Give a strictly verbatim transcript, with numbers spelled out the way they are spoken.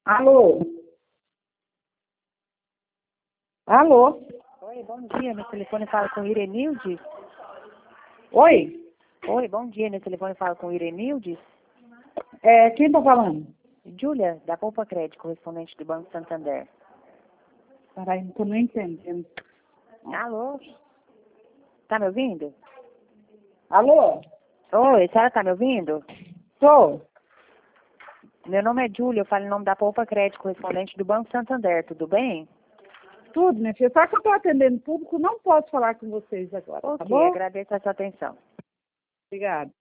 Alô? Alô? Oi, bom dia. Meu telefone fala com Irenildes. Oi? Oi, bom dia. Meu telefone fala com Irenildes. É, quem tá falando? Júlia, da Poupa Crédito, correspondente do Banco Santander. Peraí, não tô nem entendendo. Alô? Tá me ouvindo? Alô? Oi, a senhora tá me ouvindo? Tô. Meu nome é Júlia, eu falo em nome da Poupa Crédito, correspondente do Banco Santander, tudo bem? Tudo, minha filha. Só que eu tô atendendo público, não posso falar com vocês agora, tá Ok, bom? agradeço a sua atenção. Obrigada.